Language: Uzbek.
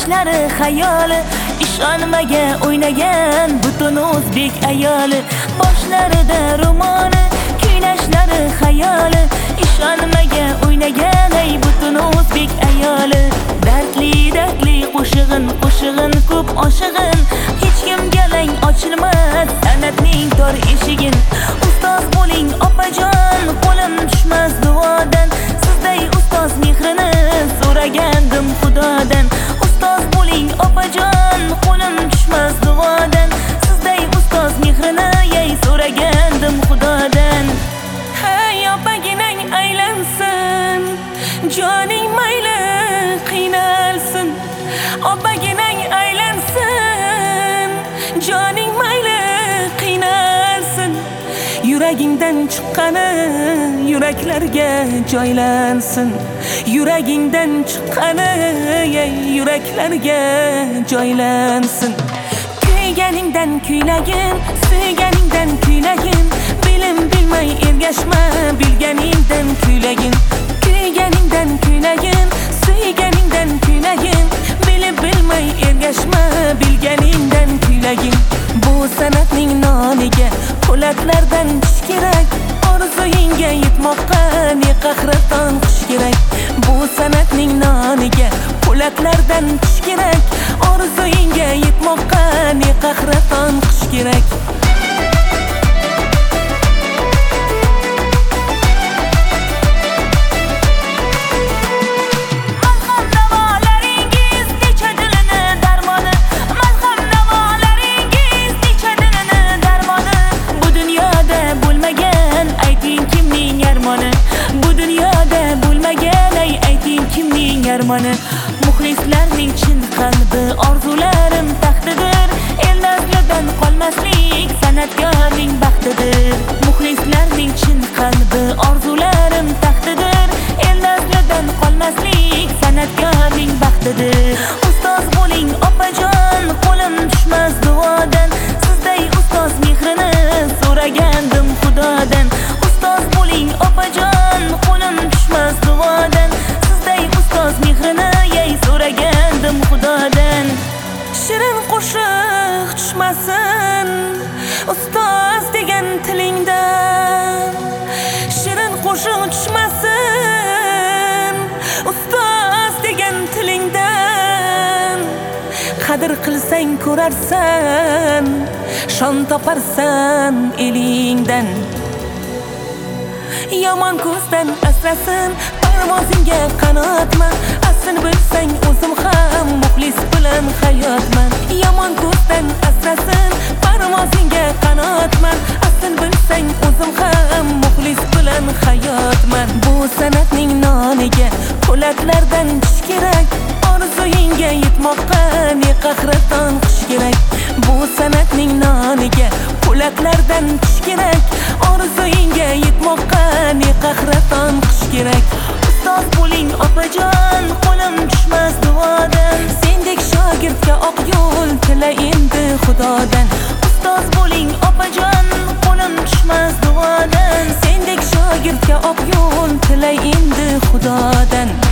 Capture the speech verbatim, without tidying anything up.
kulishlari xayoli, ishonmaga o'ynagan butun o'zbek ayoli, boshlarida ro'moli, kuylashlari xayoli, ishonmaga o'ynagan ey butun o'zbek ayoli. Dardli dardli qo'shig'in qo'shig'in ko'p oshig'in, hech kimga lang ochilmas san'atning tor eshigin. Ustoz bo'ling opajon, qo'lim tushmas duodan, sizday ustoz mehrini so'ragandim xudodan. Ustoz bo'ling opajon, qo'lim tushmas duodan, sizday ustoz mehrini yey so'ragandim xudodan. Hey opaginang aylansin, joning mayli qiynalsin. Opaginang aylansin, joning mayli qiynalsin. Yuragingdan chiqqani yuraklarga joylansin. Yuragingdan chiqqani yuraklarga joylansin. Kuyganingdan kuylagin, suyganingdan kuylagin, bilim bilmay ergashma, bilganingdan kuylagin. Kuyganingdan kuylagin, suyganingdan kuylagin, bilib bilmay ergashma, bilganingdan kuylagin. Bu san'atning noniga po'latlardan tish kerak, orzuyingga yetmoqqa ne qahraton qish kerak. Bu san'atning noniga po'latlardan tish kerak, orzuyingga yetmoqqa ne qahraton qish kerak. Muxlislarning chin qalbi orzularim taxtidir, el nazridan qolmaslik san'atkorning baxtidir. Muxlislarning chin qalbi orzularim taxtidir, el nazridan qolmaslik san'atkorning baxtidir. Ustoz bo'ling opajon, qo'lim tushmas duodan, sizday ustoz mehrini so'ragandim xudodan. Ustoz bo'ling opajon, qo'lim tushmas duodan, ustoz mehrini yey so'ragandim xudodan. Shirin qo'shiq tushmasin ustoz degan tilingdan, shirin qo'shiq tushmasin ustoz degan tilingdan. Qadr qilsang ko'rarsan, shon toparsan elingdan. Yomon ko'zdan asrasin parvozingga qanotman, aslini bilsang o'zim ham muxlis bilan hayotman. Yomon ko'zdan asrasin parvozingga qanotman, aslini bilsang o'zim ham muxlis bilan hayotman. Bu san'atning noniga po'latlardan tish kerak, orzuyingga yetmoqqa ne qahraton qish kerak. Bu san'atning noniga po'latlardan tish kerak, orzuyingga yetmoqqa ne qahraton qish kerak. Ustoz bo'ling opajon, qo'lim tushmas duodan, sendek shogirdga oq yo'l tila endi xudodan. Ustoz bo'ling opajon, qo'lim tushmas duodan, sendek shogirdga oq yo'l tila endi xudodan.